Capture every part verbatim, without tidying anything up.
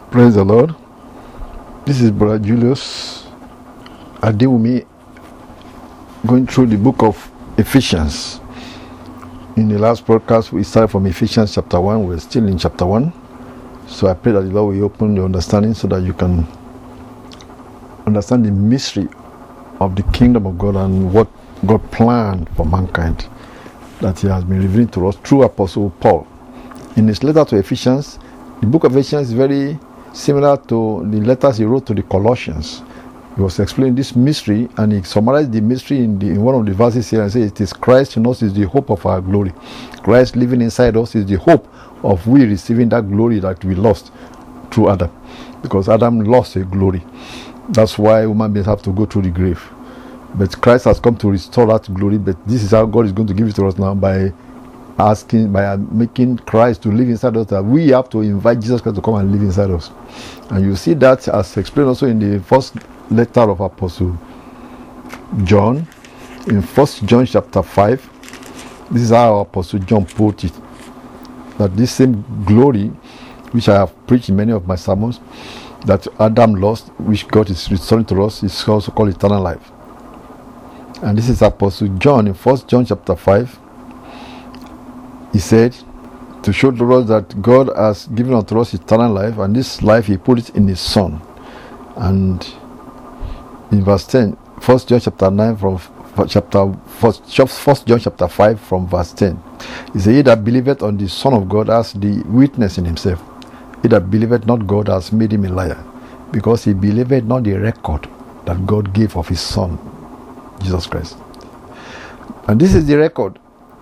Praise the Lord. This is Brother Julius Adewumi going through the book of Ephesians. In the last broadcast, we started from Ephesians chapter one. We're still in chapter one. So I pray that the Lord will open your understanding so that you can understand the mystery of the kingdom of God and what God planned for mankind that He has been revealing to us through Apostle Paul. In his letter to Ephesians, the book of Ephesians is very similar to the letters he wrote to the Colossians. He was explaining this mystery, and he summarized the mystery in, the, in one of the verses here and said, it is Christ in us is the hope of our glory. Christ living inside us is the hope of we receiving that glory that we lost through Adam. Because Adam lost a glory. That's why human beings have to go through the grave. But Christ has come to restore that glory, but this is how God is going to give it to us now by asking, by making Christ to live inside us, that we have to invite Jesus Christ to come and live inside us. And you see that as explained also in the first letter of Apostle John, in First John chapter five. This is how Apostle John put it, that this same glory which I have preached in many of my sermons that Adam lost, which God is restoring to us, is also called eternal life. And this is Apostle John in First John chapter five. He said, to show to us that God has given unto us eternal life, and this life He put it in His Son. And in verse ten, First John chapter nine from chapter First, First John chapter five from verse ten, He said, he that believeth on the Son of God has the witness in himself. He that believeth not God has made him a liar, because he believeth not the record that God gave of His Son, Jesus Christ. And this is the record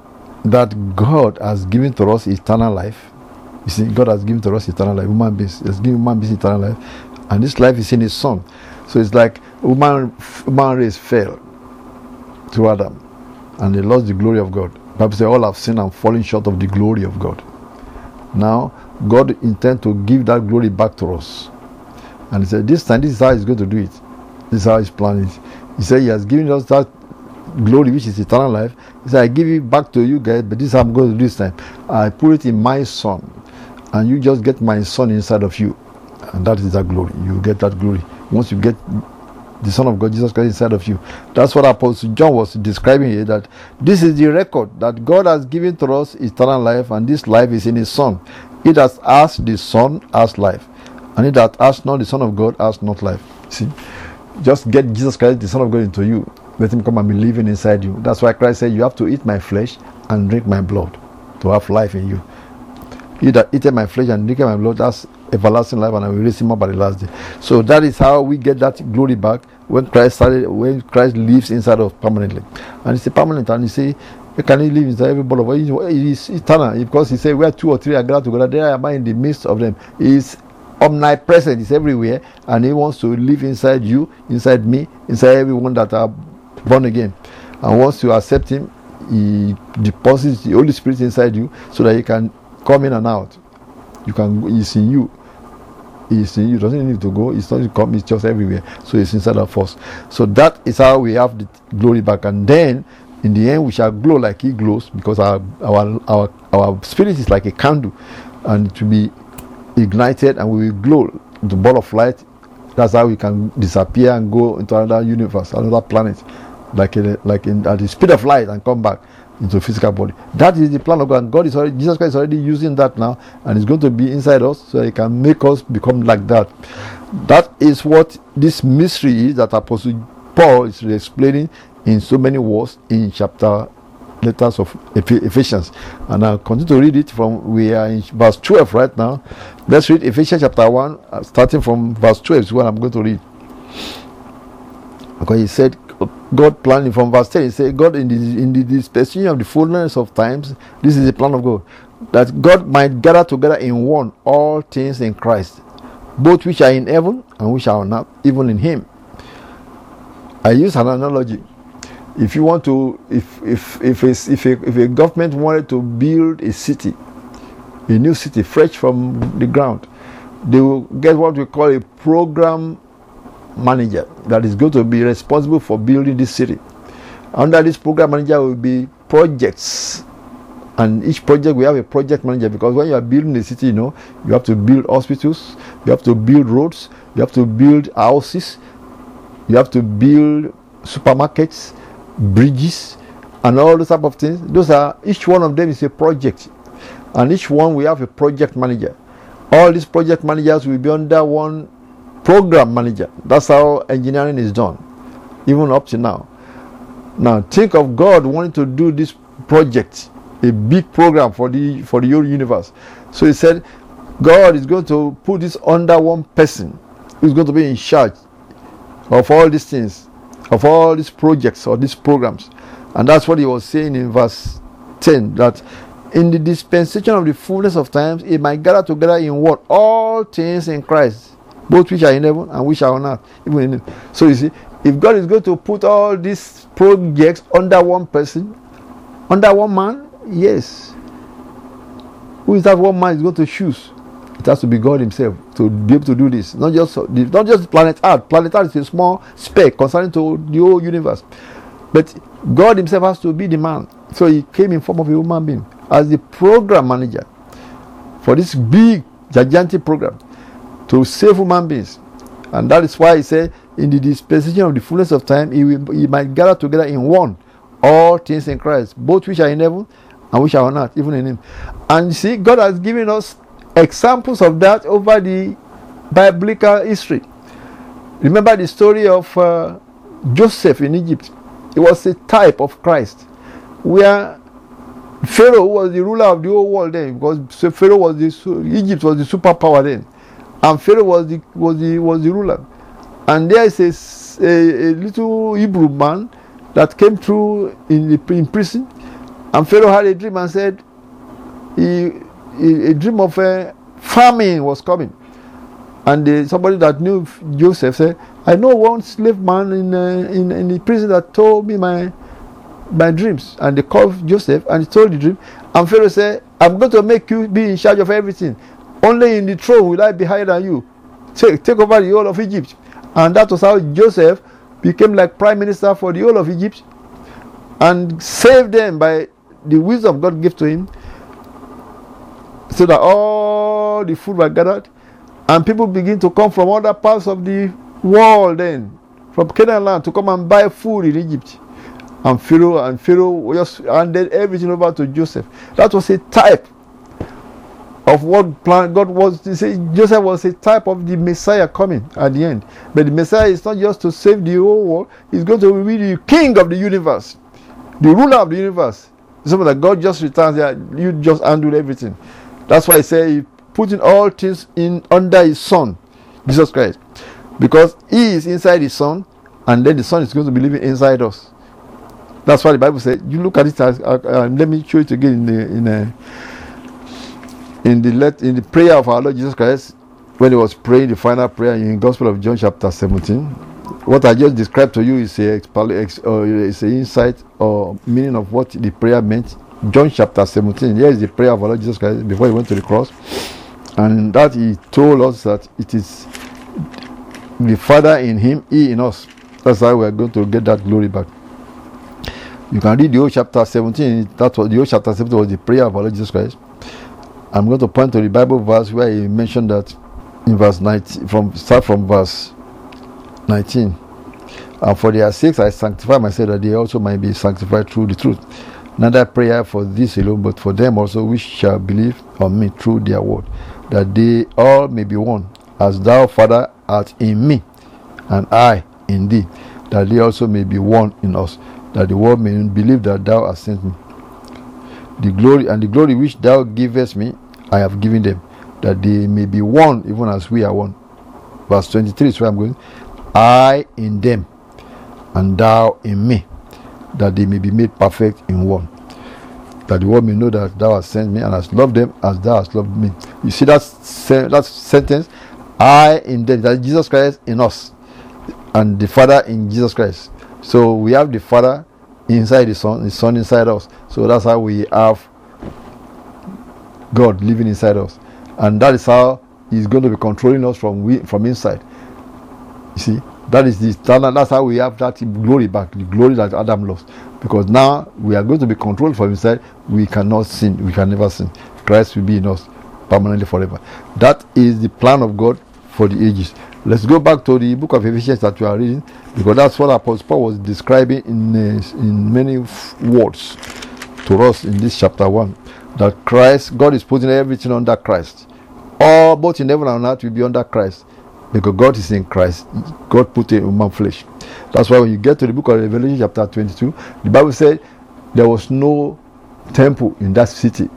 that God has given to us eternal life. You see, God has given to us eternal life. Human beings has given human beings eternal life, and this life is in His Son. So it's like human human race fell to Adam, and they lost the glory of God. The Bible says all have sinned and fallen short of the glory of God. Now God intends to give that glory back to us, and He said, this time this is how He's going to do it. This is how He's planning it. He said He has given us that glory which is eternal life. He said, I give it back to you guys, but this is how I'm going to do this time. I put it in my Son, and you just get my Son inside of you, and that is that glory. You get that glory once you get the Son of God, Jesus Christ, inside of you. That's what Apostle John was describing here, that this is the record that God has given to us eternal life, and this life is in His Son. He that has the Son has life, and he that has not the Son of God has not life. See, just get Jesus Christ, the Son of God, into you. Let Him come and be living inside you. That's why Christ said, you have to eat my flesh and drink my blood to have life in you. He that eateth my flesh and drinketh my blood, that's everlasting life, and I will raise him up at the last day. So that is how we get that glory back when Christ started, when Christ lives inside us permanently. And it's a permanent, and He say, can He live inside every body of us? It is eternal, because He said, where two or three are gathered together, there am I in the midst of them. He is omnipresent, He's everywhere, and He wants to live inside you, inside me, inside everyone that are born again. And once you accept Him, He deposits the Holy Spirit inside you so that He can come in and out. You can, He's in you. He's in you. Doesn't need to go. It's not to come. It's just everywhere. So it's inside of us. So that is how we have the glory back. And then in the end, we shall glow like He glows, because our our our our spirit is like a candle, and to be ignited, and we will glow into ball of light. That's how we can disappear and go into another universe, another planet, like in, like in at the speed of light, and come back into physical body. That is the plan of God. And God is already, Jesus Christ is already using that now, and it's going to be inside us, so He can make us become like that. That is what this mystery is that Apostle Paul is explaining in so many words in chapter letters of Ephesians. And I'll continue to read it from, we are in verse twelve right now. Let's read Ephesians chapter one, uh, starting from verse twelve is what I'm going to read. Because he said, God planning from verse ten, He said, God in the, in the dispensation of the fullness of times, this is the plan of God, that God might gather together in one all things in Christ, both which are in heaven and which are on earth, even in Him. I use an analogy. If you want to, if if if a, if a, if a government wanted to build a city, a new city fresh from the ground, they will get what we call a program manager that is going to be responsible for building this city. Under this program manager will be projects And each project, we have a project manager, because when you are building a city, you know, you have to build hospitals, you have to build roads, you have to build houses, you have to build supermarkets, bridges, and all those type of things. Those are, each one of them is a project. And each one, we have a project manager. All these project managers will be under one program manager. That's how engineering is done, even up to now. Now, think of God wanting to do this project, a big program for the for the whole universe. So he said, God is going to put this under one person who's going to be in charge of all these things, of all these projects or these programs. And that's what he was saying in verse ten, that in the dispensation of the fullness of times, it might gather together in what? All things in Christ, both which are in heaven and which are on earth. Even in it. So you see, if God is going to put all these projects under one person, under one man, yes. Who is that one man is going to choose? It has to be God himself to be able to do this. Not just not just planet Earth. Planet Earth is a small speck concerning to the whole universe. But God himself has to be the man. So he came in form of a human being as the program manager for this big, gigantic program to save human beings. And that is why he said, in the dispensation of the fullness of time, he, will, he might gather together in one all things in Christ, both which are in heaven and which are on earth, even in him. And you see, God has given us examples of that over the biblical history. Remember the story of uh, Joseph in Egypt. It was a type of Christ, where Pharaoh, who was the ruler of the whole world then, because Pharaoh was the Egypt was the superpower then, and Pharaoh was the was the was the ruler. And there is a, a, a little Hebrew man that came through in the in prison, and Pharaoh had a dream and said, he, he a dream of a famine was coming, and the, somebody that knew Joseph said, I know one slave man in uh, in in the prison that told me my my dreams. And they called Joseph and he told the dream, and Pharaoh said, I'm going to make you be in charge of everything. Only in the throne will I be higher than you. Take, take over the whole of Egypt. And that was how Joseph became like prime minister for the whole of Egypt and saved them by the wisdom God gave to him, so that all the food were gathered and people begin to come from other parts of the world then, from Canaan land, to come and buy food in Egypt. And Pharaoh and Pharaoh just handed everything over to Joseph. That was a type of what plan God was to say. Joseph was a type of the Messiah coming at the end. But the Messiah is not just to save the whole world, he's going to be the king of the universe, the ruler of the universe. Something that God just returns there, you just handle everything. That's why I say he putting all things in under his son, Jesus Christ. Because he is inside his son, and then the son is going to be living inside us. That's why the Bible said, you look at it as, uh, uh, let me show it again in the in a, in the let in the prayer of our Lord Jesus Christ, when he was praying the final prayer in Gospel of John chapter seventeen. What I just described to you is a uh, is an insight or meaning of what the prayer meant. John chapter seventeen. Here is the prayer of our Lord Jesus Christ before he went to the cross, and that he told us that it is the Father in him, he in us. That's how we are going to get that glory back. You can read the whole chapter seventeen. That was the whole chapter seventeen was the prayer of our Lord Jesus Christ. I'm going to point to the Bible verse where he mentioned that in verse nineteen, from start from verse nineteen. And for their sakes I sanctify myself, that they also might be sanctified through the truth. Neither prayer for this alone, but for them also which shall believe on me through their word, that they all may be one, as thou, Father, art in me, and I in thee, that they also may be one in us, that the world may believe that thou hast sent me. The glory and the glory which thou givest me, I have given them, that they may be one, even as we are one. Verse twenty-three is where I'm going. I in them, and thou in me, that they may be made perfect in one, that the world may know that thou hast sent me and hast loved them as thou hast loved me. You see that that sentence, I in them, that Jesus Christ in us, and the Father in Jesus Christ. So we have the Father inside the Son, the Son inside us. So that's how we have God living inside us, and that is how He's going to be controlling us from we, from inside. You see, that is the that's how we have that glory back, the glory that Adam lost. because now we are going to be controlled from inside. We cannot sin. We can never sin. Christ will be in us permanently forever. That is the plan of God for the ages. Let's go back to the book of Ephesians that we are reading, because that's what Apostle Paul was describing in uh, in many f- words to us in this chapter one. That Christ, God is putting everything under Christ. All, both in heaven and earth, will be under Christ, because God is in Christ. God put a human flesh. That's why when you get to the book of Revelation chapter twenty-two, the Bible said there was no temple in that city.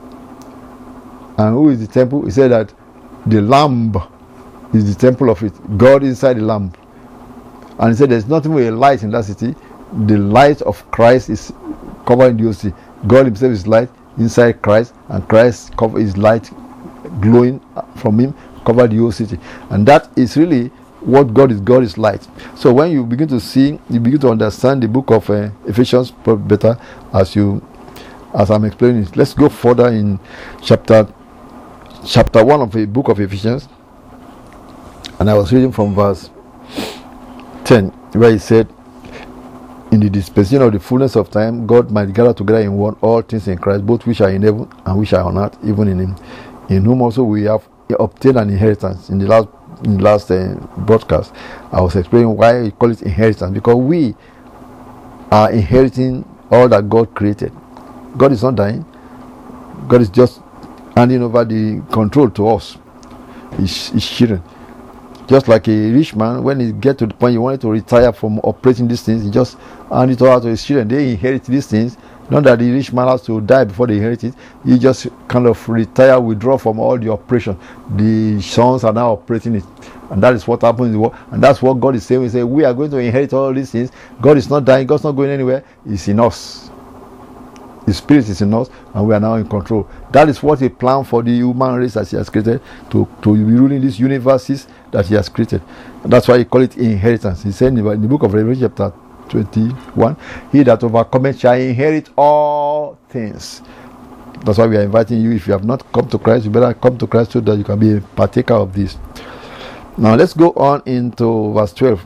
And who is the temple? He said that the Lamb is the temple of it. God inside the Lamb. And he said there's nothing but a light in that city. The light of Christ is covering the whole city. God himself is light inside Christ, and Christ cover his light glowing from him, cover the whole city. And that is really what God is. God is light. So when you begin to see, you begin to understand the book of uh, Ephesians better as you as I'm explaining it. Let's go further in chapter chapter one of the book of Ephesians. And I was reading from verse ten, where he said, in the dispensation of the fullness of time, God might gather together in one all things in Christ, both which are in heaven and which are on earth, even in him, in whom also we have obtained an inheritance. In the last in the last uh, broadcast, I was explaining why we call it inheritance, because we are inheriting all that God created. God is not dying. God is just handing over the control to us, his, his children. Just like a rich man, when he gets to the point he wanted to retire from operating these things, he just hand it over to his children. They inherit these things. Not that the rich man has to die before they inherit it. He just kind of retire, withdraw from all the operation. The sons are now operating it. And that is what happens in the world. And that's what God is saying. We say, we are going to inherit all these things. God is not dying. God's not going anywhere. He's in us. His spirit is in us, and we are now in control. That is what he planned for the human race that he has created, to, to be ruling these universes that he has created. And that's why he call it inheritance. He said in the book of Revelation chapter twenty-one, he that overcometh shall inherit all things. That's why we are inviting you. If you have not come to Christ, you better come to Christ so that you can be a partaker of this. Now let's go on into verse twelve.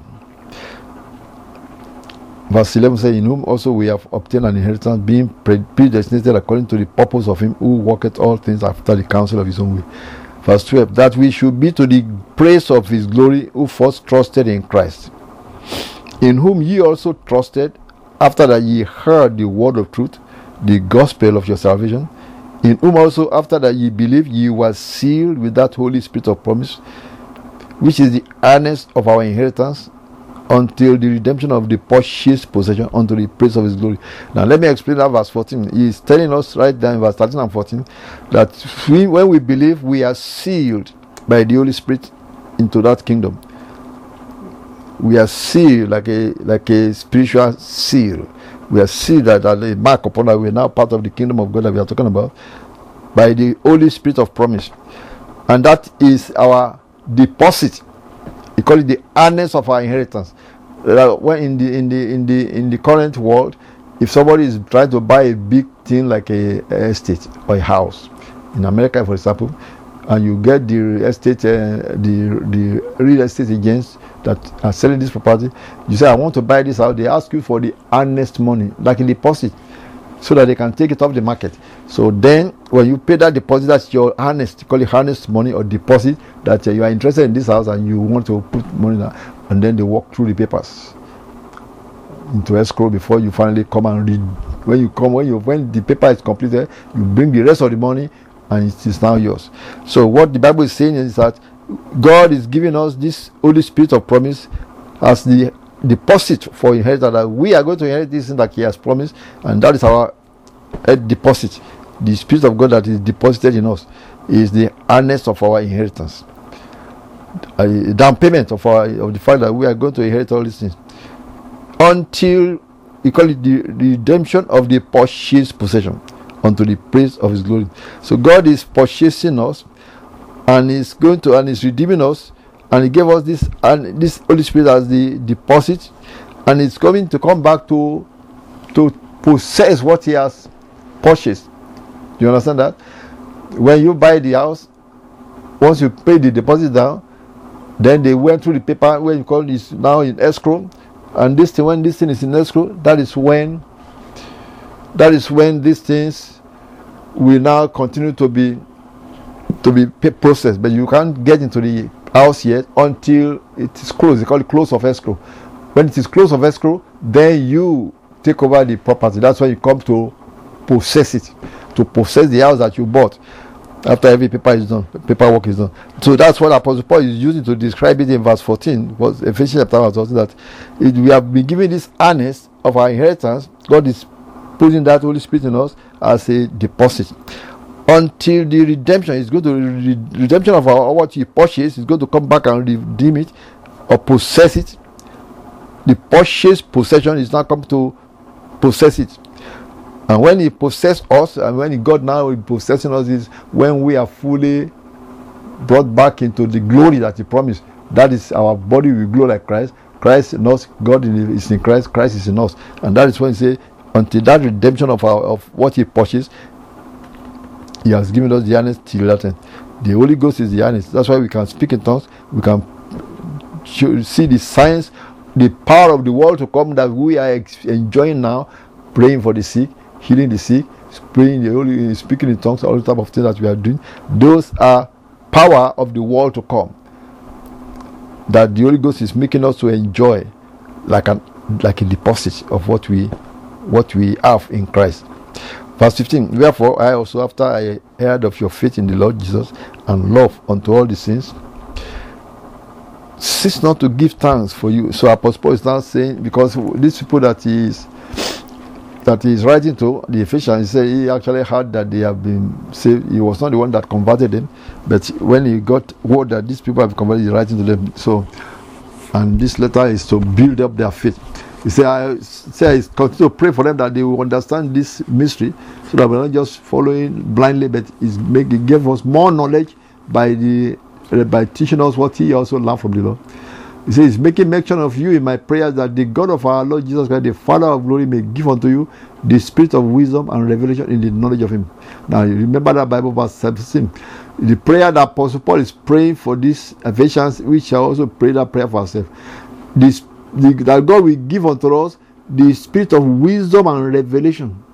Verse eleven says, in whom also we have obtained an inheritance, being predestinated according to the purpose of him who worketh all things after the counsel of his own will. Verse twelve, that we should be to the praise of his glory, who first trusted in Christ, in whom ye also trusted, after that ye heard the word of truth, the gospel of your salvation, in whom also after that ye believed, ye were sealed with that Holy Spirit of promise, which is the earnest of our inheritance, until the redemption of the purchased possession, unto the praise of his glory. Now let me explain that verse fourteen. He is telling us right there in verse thirteen and fourteen that we, when we believe, we are sealed by the Holy Spirit into that kingdom. We are sealed like a like a spiritual seal. We are sealed that a mark upon that we are now part of the kingdom of God that we are talking about by the Holy Spirit of promise, and that is our deposit. We call it the earnest of our inheritance. Uh, when in the in the in the in the current world, if somebody is trying to buy a big thing like a, a estate or a house in America, for example, and you get the estate, uh, the the real estate agents that are selling this property, you say, I want to buy this house. They ask you for the earnest money, like a deposit, so that they can take it off the market. So then, when you pay that deposit, that's your earnest, call it earnest money or deposit, that uh, you are interested in this house and you want to put money there, and then they walk through the papers into escrow before you finally come and read. When you come, when you when the paper is completed, you bring the rest of the money, and it is now yours. So what the Bible is saying is that God is giving us this Holy Spirit of promise as the deposit for inheritance, that we are going to inherit this thing that he has promised, and that is our uh, deposit. The Spirit of God that is deposited in us is the earnest of our inheritance, a down payment of our of the fact that we are going to inherit all these things, until we call it the, the redemption of the purchased possession, unto the praise of his glory. So God is purchasing us, and is going to and is redeeming us, and he gave us this and this Holy Spirit as the deposit, and it's coming to come back to to possess what he has purchased. Do you understand that? When you buy the house, once you pay the deposit down, then they went through the paper where you call this now in escrow, and this thing, when this thing is in escrow, that is when that is when these things will now continue to be to be processed, but you can't get into the house yet until it is closed. They call it close of escrow. When it is close of escrow, then you take over the property. That's when you come to possess it, to possess the house that you bought after every paper is done, paperwork is done. So that's what Apostle Paul is using to describe it in verse fourteen. Was Ephesians chapter one, was that it, we have been given this earnest of our inheritance. God is putting that Holy Spirit in us as a deposit until the redemption is going to re- redemption of our what you purchased is going to come back and redeem it or possess it. The purchased possession is now come to possess it. And when he possesses us, and when he God now is possessing us, is when we are fully brought back into the glory that he promised. That is, our body will glow like Christ. Christ in us, God is in Christ, Christ is in us. And that is when he says, until that redemption of our of what he purchased, he has given us the earnest till that end. The Holy Ghost is the earnest. That's why we can speak in tongues. We can see the signs, the power of the world to come that we are enjoying now, praying for the sick, healing the sick, praying the Holy, speaking in tongues, all the type of things that we are doing. Those are power of the world to come, that the Holy Ghost is making us to enjoy, like an like a deposit of what we what we have in Christ. Verse fifteen. Wherefore I also, after I heard of your faith in the Lord Jesus and love unto all the saints, cease not to give thanks for you. So Apostle Paul is now saying, because these people that he is that he is writing to, the Ephesians, he said he actually heard that they have been saved. He was not the one that converted them, but when he got word that these people have converted, he's writing to them. So, and this letter is to build up their faith. He said, I say, I continue to pray for them that they will understand this mystery, so that we're not just following blindly, but it's make, it gave us more knowledge by the uh, by teaching us what he also learned from the Lord. He says, he's making mention of you in my prayers, that the God of our Lord Jesus Christ, the Father of glory, may give unto you the spirit of wisdom and revelation in the knowledge of him. Now, you remember that Bible verse seventeen. The prayer that Apostle Paul is praying for these Ephesians, we shall also pray that prayer for ourselves. This, the, that God will give unto us the spirit of wisdom and revelation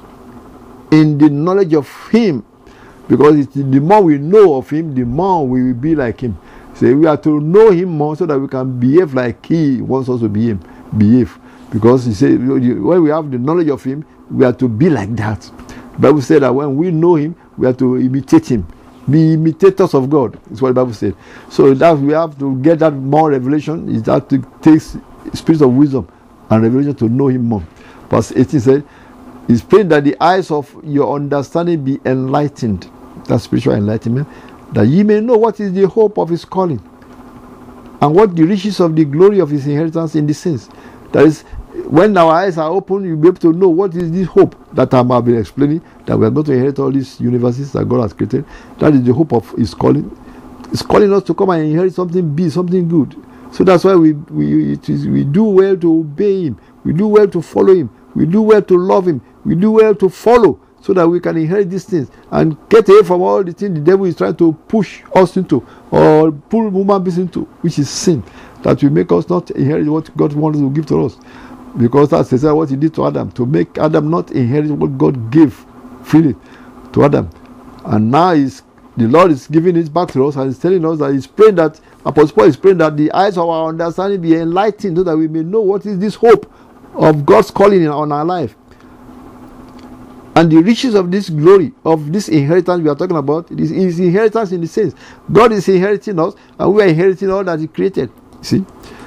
in the knowledge of him. Because it's, the more we know of him, the more we will be like him. So we are to know him more so that we can behave like he wants us to behave. behave. Because he said, when we have the knowledge of him, we are to be like that. The Bible said that when we know him, we are to imitate him. Be imitators of God. That's what the Bible said. So that we have to get that more revelation. Is that to take spirit of wisdom and revelation to know him more. Verse eighteen said, he's praying that the eyes of your understanding be enlightened. That's spiritual enlightenment. That ye may know what is the hope of his calling, and what the riches of the glory of his inheritance in the saints. That is, when our eyes are open, you'll be able to know what is this hope that I have been explaining, that we are going to inherit all these universes that God has created. That is the hope of his calling. He's calling us to come and inherit something big, something good. So that's why we we it is, we do well to obey him. We do well to follow him. We do well to love him. We do well to follow, so that we can inherit these things and get away from all the things the devil is trying to push us into or pull human beings into, which is sin, that will make us not inherit what God wants to give to us. Because that's exactly what he did to Adam, to make Adam not inherit what God gave freely to Adam. And now he's, the Lord is giving it back to us, and he's telling us that he's praying that, Apostle Paul is praying that the eyes of our understanding be enlightened, so that we may know what is this hope of God's calling on our life. And the riches of this glory, of this inheritance we are talking about, it is his inheritance in the saints. God is inheriting us, and we are inheriting all that he created. See?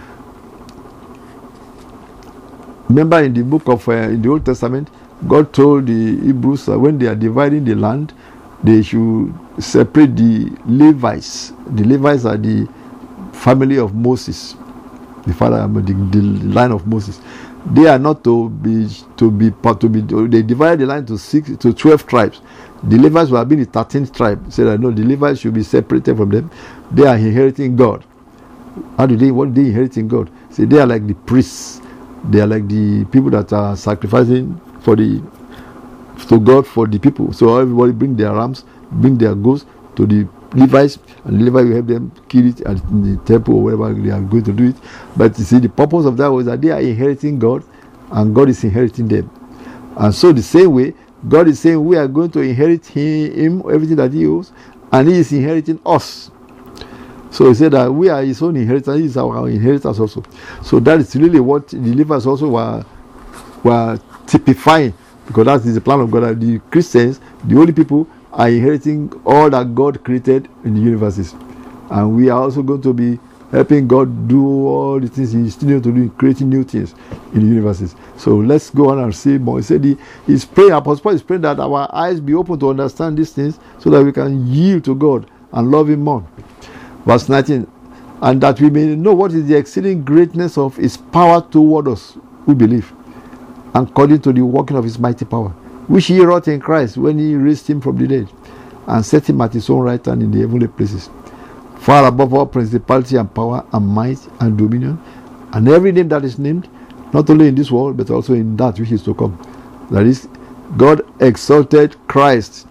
Remember in the book of, uh, in the Old Testament, God told the Hebrews that when they are dividing the land, they should separate the Levites. The Levites are the family of Moses, the father, the, the line of Moses. They are not to be to be to be. They divided the line to six to twelve tribes. The Levites were being the thirteenth tribe. Said that no, the Levites should be separated from them. They are inheriting God. How do they? What they inheriting God? Say they are like the priests. They are like the people that are sacrificing for the to God for the people. So everybody bring their rams, bring their goats to the Levites, and the Levites will help them kill it at the temple or wherever they are going to do it. But you see, the purpose of that was that they are inheriting God, and God is inheriting them. And so the same way, God is saying we are going to inherit him, everything that he owes, and he is inheriting us. So he said that we are his own inheritance, he is our inheritance also. So that is really what the believers also were, were typifying, because that is the plan of God. That the Christians, the only people, are inheriting all that God created in the universes. And we are also going to be helping God do all the things He's still to do, creating new things in the universes. So let's go on and see more. He said he, he's praying, Apostle Paul is praying that our eyes be open to understand these things so that we can yield to God and love Him more. Verse nineteen, and that we may know what is the exceeding greatness of His power toward us who believe, according to the working of His mighty power, which He wrought in Christ when He raised Him from the dead and set Him at His own right hand in the heavenly places, far above all principality and power and might and dominion, and every name that is named, not only in this world, but also in that which is to come. That is, God exalted Christ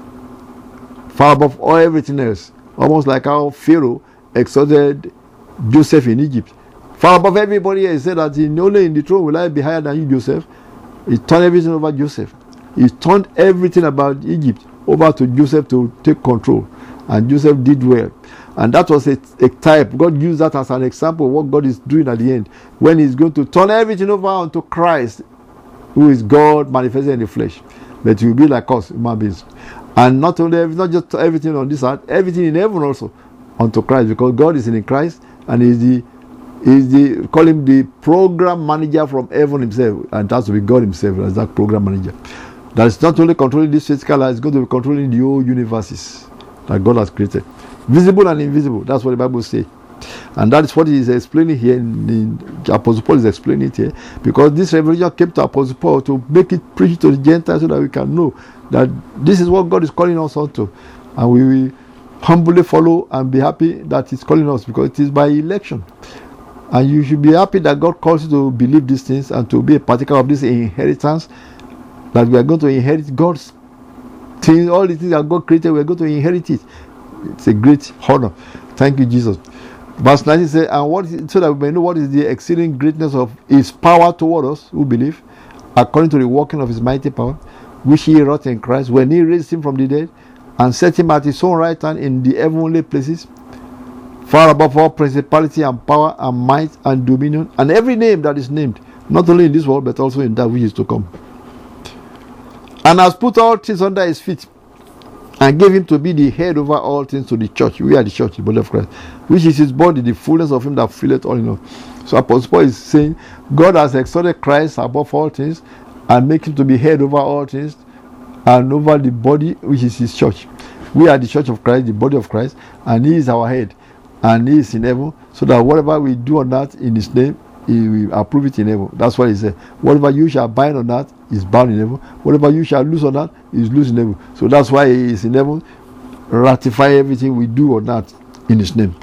far above all everything else, almost like how Pharaoh exalted Joseph in Egypt. Far above everybody else. He said that in, only in the throne will I be higher than you, Joseph. He turned everything over Joseph. He turned everything about Egypt over to Joseph to take control. And Joseph did well. And that was a, a type. God used that as an example of what God is doing at the end, when He's going to turn everything over unto Christ, who is God manifested in the flesh. But He will be like us, human beings. And not only not just everything on this earth, everything in heaven also unto Christ, because God is in Christ and is the is the call Him the program manager from heaven Himself, and that's to be God Himself as that program manager. That is not only controlling this physical life, it's going to be controlling the whole universes that God has created, visible and invisible. That's what the Bible says, and that is what He is explaining here. In, in Apostle Paul is explaining it here, because this revelation came to Apostle Paul to make it preach to the Gentiles so that we can know that this is what God is calling us onto, and we will humbly follow and be happy that He's calling us, because it is by election. And you should be happy that God calls you to believe these things and to be a partaker of this inheritance, that we are going to inherit God's things, all the things that God created, we are going to inherit it. It's a great honor. Thank you, Jesus. Verse nineteen says, and what is, so that we may know what is the exceeding greatness of His power toward us who believe, according to the working of His mighty power, which He wrought in Christ when He raised Him from the dead and set Him at His own right hand in the heavenly places, far above all principality and power and might and dominion, and every name that is named, not only in this world, but also in that which is to come. And has put all things under His feet, and gave Him to be the head over all things to the church. We are the church, the body of Christ, which is His body, the fullness of Him that filleth all in all. So Apostle Paul is saying, God has exalted Christ above all things, and make Him to be head over all things, and over the body, which is His church. We are the church of Christ, the body of Christ, and He is our head, and He is in heaven, so that whatever we do on earth in His name, He will approve it in heaven. That's why He said, whatever you shall bind on earth is bound in heaven, whatever you shall loose on earth is loose in heaven. So that's why He is in heaven, ratify everything we do on earth in His name.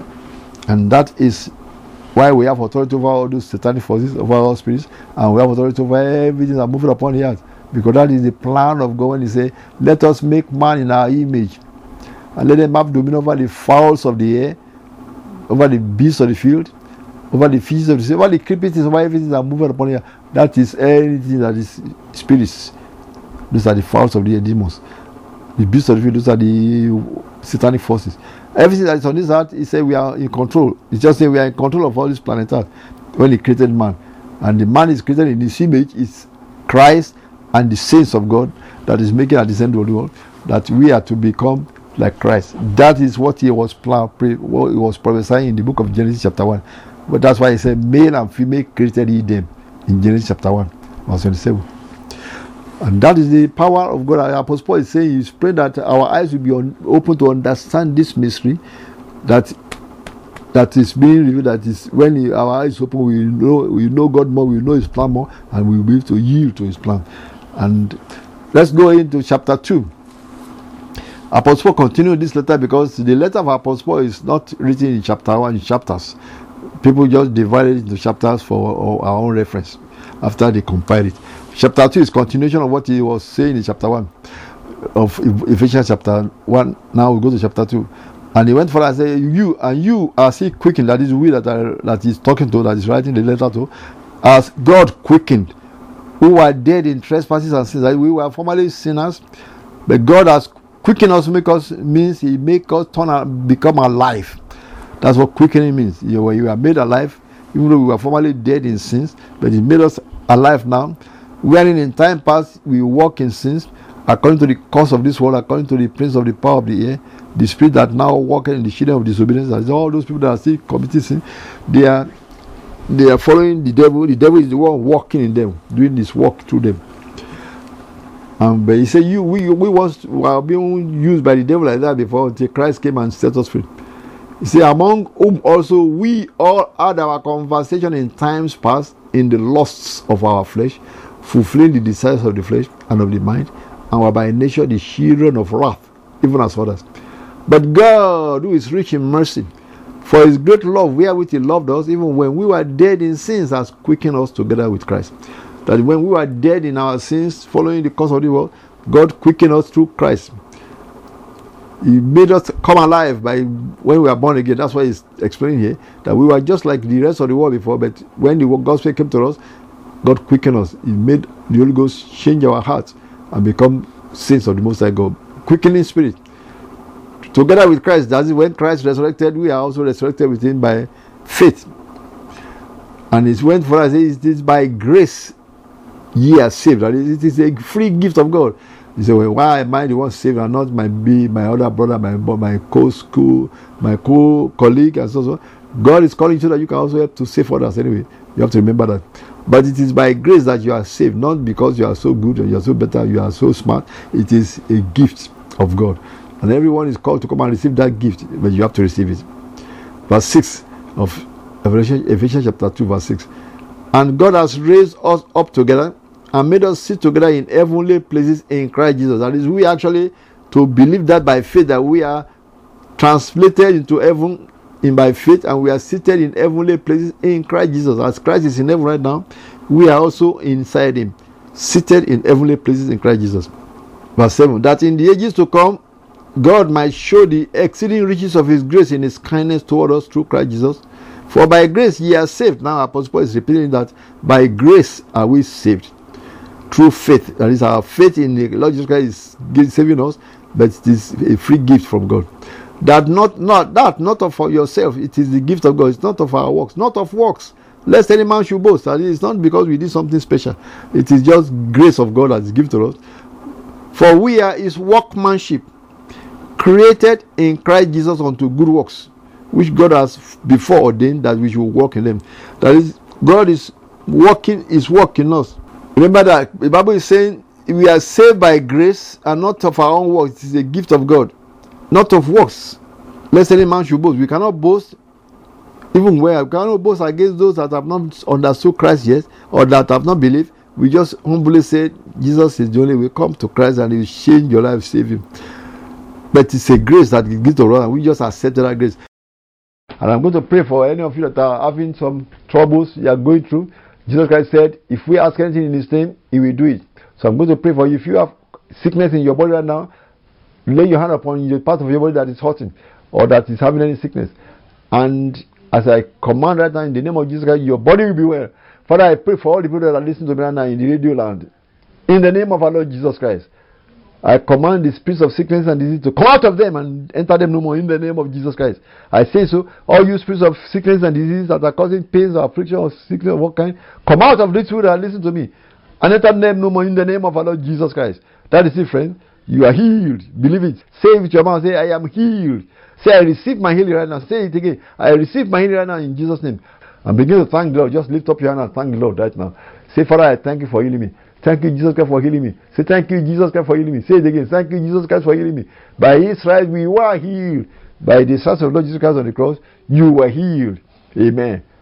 And that is why we have authority over all those satanic forces, over all spirits, and we have authority over everything that moves upon the earth. Because that is the plan of God when He says, let us make man in our image, and let them have dominion over the fowls of the air, over the beasts of the field, over the fishes of the sea, over the creeping things, over everything that moves upon the earth. That is anything that is spirits. Those are the fowls of the air, demons. The beasts of the field, those are the satanic forces. Everything that is on this earth, He said we are in control. It's just saying we are in control of all this planet earth when He created man. And the man is created in His image, is Christ and the saints of God that is making at the end of the world, that we are to become like Christ. That is what He was plan, what He was prophesying in the book of Genesis chapter one. But that's why He said, male and female created He them, in Genesis chapter one, verse twenty-seven. And that is the power of God. Apostle Paul is saying, He's praying that our eyes will be on, open to understand this mystery, that that is being revealed. That is when he, our eyes open, we know we know God more, we know His plan more, and we will be able to yield to His plan. And let's go into chapter two. Apostle Paul continued this letter, because the letter of Apostle Paul is not written in chapter one, in chapters. People just divided it into chapters for our own reference after they compiled it. Chapter two is continuation of what he was saying in chapter one of Ephesians chapter one. Now we go to chapter two. And he went further and said, you and you are still quickened, that is we that are that is talking to, that is writing the letter to, as God quickened who were dead in trespasses and sins, that we were formerly sinners, but God has quickened us, make us means He make us turn and become alive. That's what quickening means. You know, you are made alive, even though we were formerly dead in sins, but He made us alive now. Wherein in time past we walk in sins, according to the course of this world, according to the prince of the power of the air, the spirit that now walking in the children of disobedience. And all those people that are still committing sin, they are they are following the devil. The devil is the one walking in them, doing this walk through them. Um, but he said, "You, we, we once were being used by the devil like that before until Christ came and set us free." He said, "Among whom also we all had our conversation in times past in the lusts of our flesh, fulfilling the desires of the flesh and of the mind, and were by nature the children of wrath, even as others. But God, who is rich in mercy, for His great love wherewith He loved us, even when we were dead in sins, has quickened us together with Christ." That when we were dead in our sins, following the course of the world, God quickened us through Christ. He made us come alive by when we were born again. That's why He's explaining here that we were just like the rest of the world before, but when the gospel came to us, God quickened us. He made the Holy Ghost change our hearts and become saints of the Most High God. Quickening spirit. Together with Christ, that is when Christ resurrected, we are also resurrected with Him by faith. And it's when for us it is by grace ye are saved. That is, it is a free gift of God. You say, well, why am I the one saved and not my be my other brother, my my co-school, my co-colleague, and so on? God is calling you so that you can also help to save others. Anyway, you have to remember that. But it is by grace that you are saved, not because you are so good or you are so better, you are so smart. It is a gift of God. And everyone is called to come and receive that gift, but you have to receive it. Verse six of Ephesians chapter two, verse six. And God has raised us up together and made us sit together in heavenly places in Christ Jesus. That is, we actually to believe that by faith that we are translated into heaven in by faith, and we are seated in heavenly places in Christ Jesus. As Christ is in heaven right now, we are also inside Him, seated in heavenly places in Christ Jesus. Verse seven. That in the ages to come, God might show the exceeding riches of His grace in His kindness toward us through Christ Jesus. For by grace ye are saved. Now Apostle Paul is repeating that by grace are we saved. Through faith. That is, our faith in the Lord Jesus Christ is saving us, but it is a free gift from God. That not not that not of yourself, it is the gift of God. It's not of our works, not of works, lest any man should boast. That is, it's not because we did something special. It is just grace of God that is given to us. For we are His workmanship, created in Christ Jesus unto good works, which God has before ordained that we should walk in them. That is, God is working His work in us. Remember that the Bible is saying we are saved by grace and not of our own works. It is a gift of God, not of works, lest any man should boast. We cannot boast, even where we cannot boast against those that have not understood Christ yet, or that have not believed. We just humbly say Jesus is the only way. Come to Christ and He will change your life, save you. But it's a grace that He gives to us, and we just accept that grace. And I'm going to pray for any of you that are having some troubles you are going through. Jesus Christ said, if we ask anything in His name, He will do it. So I'm going to pray for you. If you have sickness in your body right now, lay your hand upon the part of your body that is hurting or that is having any sickness. And as I command right now in the name of Jesus Christ, your body will be well. Father, I pray for all the people that are listening to me right now in the radio land. In the name of our Lord Jesus Christ, I command the spirits of sickness and disease to come out of them and enter them no more in the name of Jesus Christ. I say so. All you spirits of sickness and disease that are causing pains or affliction or sickness of what kind, come out of these people that listen to me and enter them no more in the name of our Lord Jesus Christ. That is it, friend. You are healed. Believe it. Say it with your mouth. Say, I am healed. Say, I receive my healing right now. Say it again. I receive my healing right now in Jesus' name. And begin to thank the Lord. Just lift up your hand and thank the Lord right now. Say, Father, I thank you for healing me. Thank you, Jesus Christ, for healing me. Say, thank you, Jesus Christ, for healing me. Say it again. Thank you, Jesus Christ, for healing me. By His stripes we were healed. By the stripes of Lord Jesus Christ on the cross, you were healed. Amen.